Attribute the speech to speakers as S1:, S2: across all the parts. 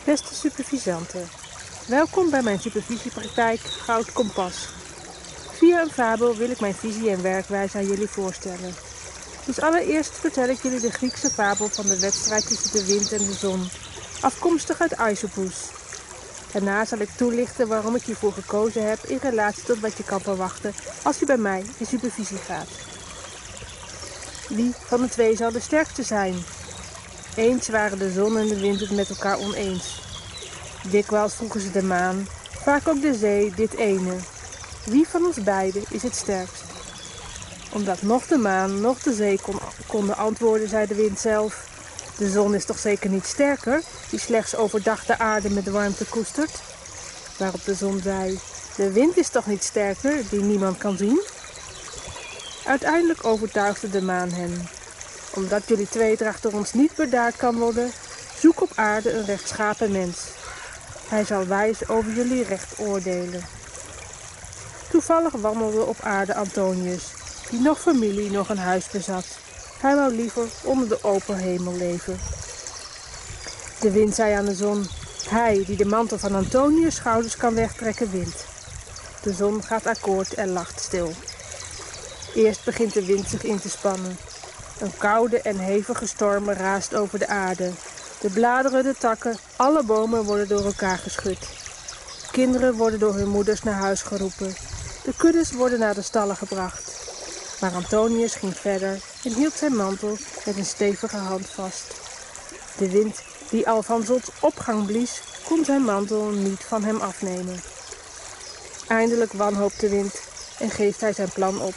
S1: Beste supervisanten, welkom bij mijn supervisiepraktijk Goud Kompas. Via een fabel wil ik mijn visie en werkwijze aan jullie voorstellen. Dus allereerst vertel ik jullie de Griekse fabel van de wedstrijd tussen de wind en de zon, afkomstig uit Aesopus. Daarna zal ik toelichten waarom ik hiervoor gekozen heb in relatie tot wat je kan verwachten als je bij mij in supervisie gaat. Wie van de twee zal de sterkste zijn? Eens waren de zon en de wind het met elkaar oneens. Dikwijls vroegen ze de maan, vaak ook de zee, dit ene. Wie van ons beiden is het sterkst? Omdat nog de maan, nog de zee konden antwoorden, zei de wind zelf. De zon is toch zeker niet sterker, die slechts overdag de aarde met warmte koestert? Waarop de zon zei, de wind is toch niet sterker, die niemand kan zien? Uiteindelijk overtuigde de maan hen. Omdat jullie tweedracht door ons niet bedaard kan worden, zoek op aarde een rechtschapen mens. Hij zal wijs over jullie recht oordelen. Toevallig wandelde op aarde Antonius, die nog familie, nog een huis bezat. Hij wou liever onder de open hemel leven. De wind zei aan de zon, hij die de mantel van Antonius' schouders kan wegtrekken, wint. De zon gaat akkoord en lacht stil. Eerst begint de wind zich in te spannen. Een koude en hevige storm raast over de aarde. De bladeren, de takken, alle bomen worden door elkaar geschud. Kinderen worden door hun moeders naar huis geroepen. De kuddes worden naar de stallen gebracht. Maar Antonius ging verder en hield zijn mantel met een stevige hand vast. De wind, die al van zonsopgang blies, kon zijn mantel niet van hem afnemen. Eindelijk wanhoopt de wind en geeft hij zijn plan op.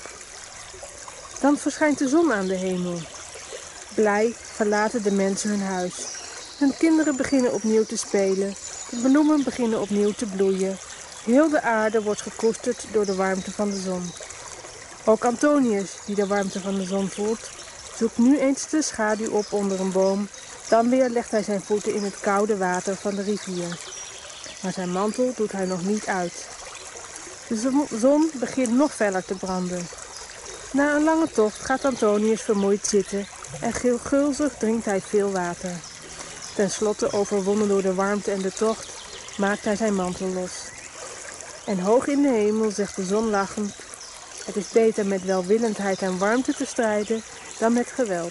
S1: Dan verschijnt de zon aan de hemel. Blij verlaten de mensen hun huis. Hun kinderen beginnen opnieuw te spelen. De bloemen beginnen opnieuw te bloeien. Heel de aarde wordt gekoesterd door de warmte van de zon. Ook Antonius, die de warmte van de zon voelt, zoekt nu eens de schaduw op onder een boom. Dan weer legt hij zijn voeten in het koude water van de rivier. Maar zijn mantel doet hij nog niet uit. De zon begint nog feller te branden. Na een lange tocht gaat Antonius vermoeid zitten en gulzig drinkt hij veel water. Ten slotte, overwonnen door de warmte en de tocht, maakt hij zijn mantel los. En hoog in de hemel zegt de zon lachend, het is beter met welwillendheid en warmte te strijden dan met geweld.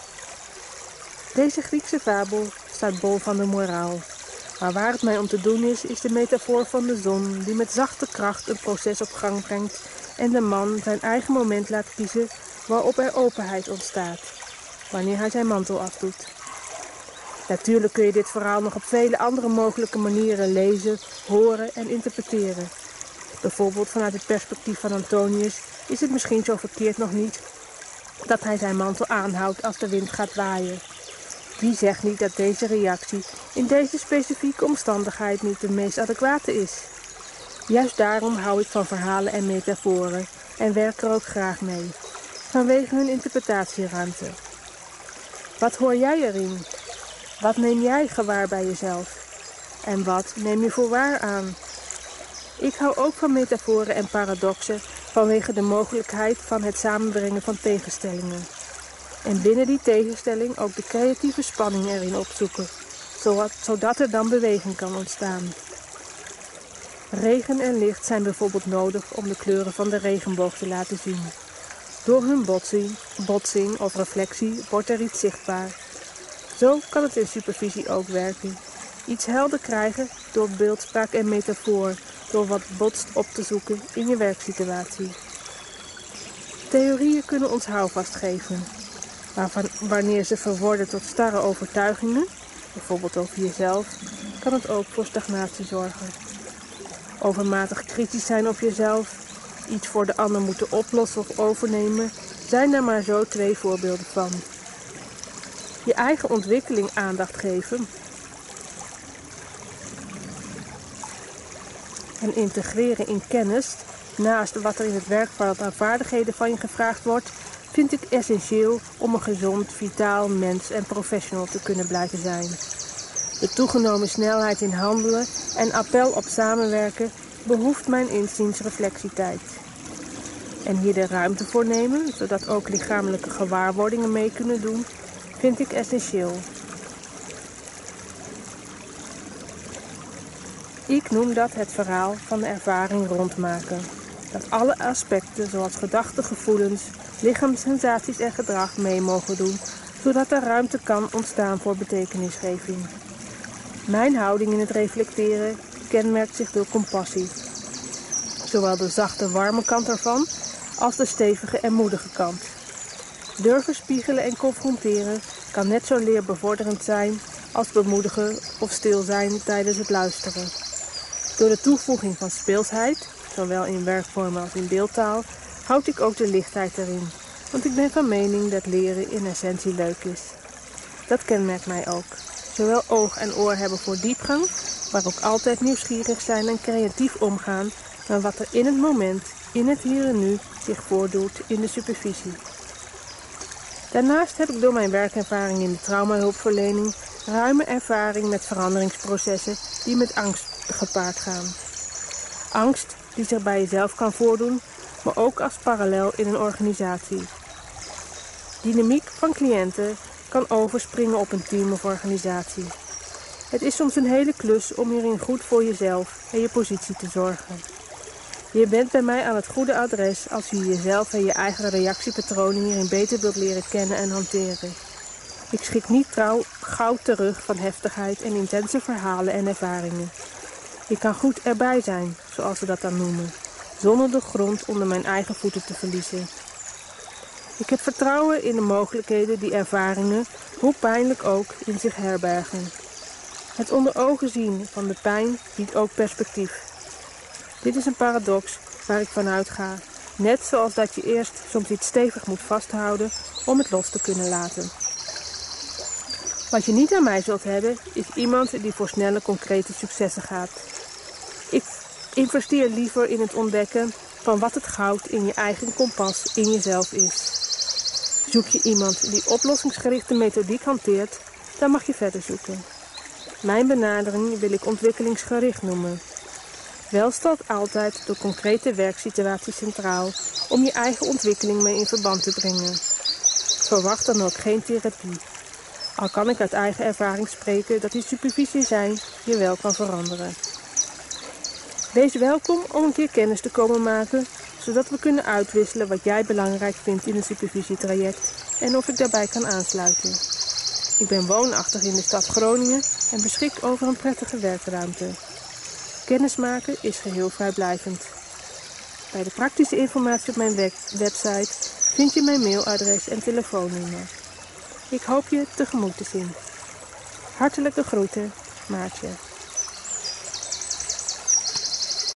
S1: Deze Griekse fabel staat bol van de moraal. Maar waar het mij om te doen is de metafoor van de zon die met zachte kracht een proces op gang brengt en de man zijn eigen moment laat kiezen waarop er openheid ontstaat, wanneer hij zijn mantel afdoet. Natuurlijk kun je dit verhaal nog op vele andere mogelijke manieren lezen, horen en interpreteren. Bijvoorbeeld vanuit het perspectief van Antonius is het misschien zo verkeerd nog niet dat hij zijn mantel aanhoudt als de wind gaat waaien. Wie zegt niet dat deze reactie in deze specifieke omstandigheid niet de meest adequate is? Juist daarom hou ik van verhalen en metaforen en werk er ook graag mee, vanwege hun interpretatieruimte. Wat hoor jij erin? Wat neem jij gewaar bij jezelf? En wat neem je voor waar aan? Ik hou ook van metaforen en paradoxen vanwege de mogelijkheid van het samenbrengen van tegenstellingen. En binnen die tegenstelling ook de creatieve spanning erin opzoeken, zodat er dan beweging kan ontstaan. Regen en licht zijn bijvoorbeeld nodig om de kleuren van de regenboog te laten zien. Door hun botsing of reflectie wordt er iets zichtbaar. Zo kan het in supervisie ook werken. Iets helder krijgen door beeldspraak en metafoor, door wat botst op te zoeken in je werksituatie. Theorieën kunnen ons houvast geven, maar wanneer ze verworden tot starre overtuigingen, bijvoorbeeld over jezelf, kan het ook voor stagnatie zorgen. Overmatig kritisch zijn op jezelf, iets voor de ander moeten oplossen of overnemen, zijn er maar zo 2 voorbeelden van. Je eigen ontwikkeling aandacht geven en integreren in kennis, naast wat er in het werkveld aan vaardigheden van je gevraagd wordt, vind ik essentieel om een gezond, vitaal mens en professional te kunnen blijven zijn. De toegenomen snelheid in handelen en appel op samenwerken behoeft mijn inziens reflectietijd. En hier de ruimte voor nemen, zodat ook lichamelijke gewaarwordingen mee kunnen doen, vind ik essentieel. Ik noem dat het verhaal van de ervaring rondmaken. Dat alle aspecten zoals gedachten, gevoelens, lichaamssensaties en gedrag mee mogen doen, zodat er ruimte kan ontstaan voor betekenisgeving. Mijn houding in het reflecteren kenmerkt zich door compassie. Zowel de zachte, warme kant ervan als de stevige en moedige kant. Durven spiegelen en confronteren kan net zo leerbevorderend zijn als bemoedigen of stil zijn tijdens het luisteren. Door de toevoeging van speelsheid, zowel in werkvormen als in beeldtaal, houd ik ook de lichtheid erin. Want ik ben van mening dat leren in essentie leuk is. Dat kenmerkt mij ook. Zowel oog en oor hebben voor diepgang, maar ook altijd nieuwsgierig zijn en creatief omgaan met wat er in het moment, in het hier en nu, zich voordoet in de supervisie. Daarnaast heb ik door mijn werkervaring in de traumahulpverlening ruime ervaring met veranderingsprocessen die met angst gepaard gaan. Angst die zich bij jezelf kan voordoen, maar ook als parallel in een organisatie. Dynamiek van cliënten kan overspringen op een team of organisatie. Het is soms een hele klus om hierin goed voor jezelf en je positie te zorgen. Je bent bij mij aan het goede adres als je jezelf en je eigen reactiepatronen hierin beter wilt leren kennen en hanteren. Ik schik niet gauw terug van heftigheid en intense verhalen en ervaringen. Ik kan goed erbij zijn, zoals ze dat dan noemen, zonder de grond onder mijn eigen voeten te verliezen. Ik heb vertrouwen in de mogelijkheden die ervaringen, hoe pijnlijk ook, in zich herbergen. Het onder ogen zien van de pijn biedt ook perspectief. Dit is een paradox waar ik vanuit ga, net zoals dat je eerst soms iets stevig moet vasthouden om het los te kunnen laten. Wat je niet aan mij zult hebben, is iemand die voor snelle, concrete successen gaat. Ik investeer liever in het ontdekken van wat het goud in je eigen kompas in jezelf is. Zoek je iemand die oplossingsgerichte methodiek hanteert, dan mag je verder zoeken. Mijn benadering wil ik ontwikkelingsgericht noemen. Wel staat altijd de concrete werksituatie centraal om je eigen ontwikkeling mee in verband te brengen. Verwacht dan ook geen therapie. Al kan ik uit eigen ervaring spreken dat die supervisie zijn je wel kan veranderen. Wees welkom om een keer kennis te komen maken, zodat we kunnen uitwisselen wat jij belangrijk vindt in een supervisietraject en of ik daarbij kan aansluiten. Ik ben woonachtig in de stad Groningen en beschik over een prettige werkruimte. Kennismaken is geheel vrijblijvend. Bij de praktische informatie op mijn website vind je mijn mailadres en telefoonnummer. Ik hoop je tegemoet te zien. Hartelijke groeten, Maartje.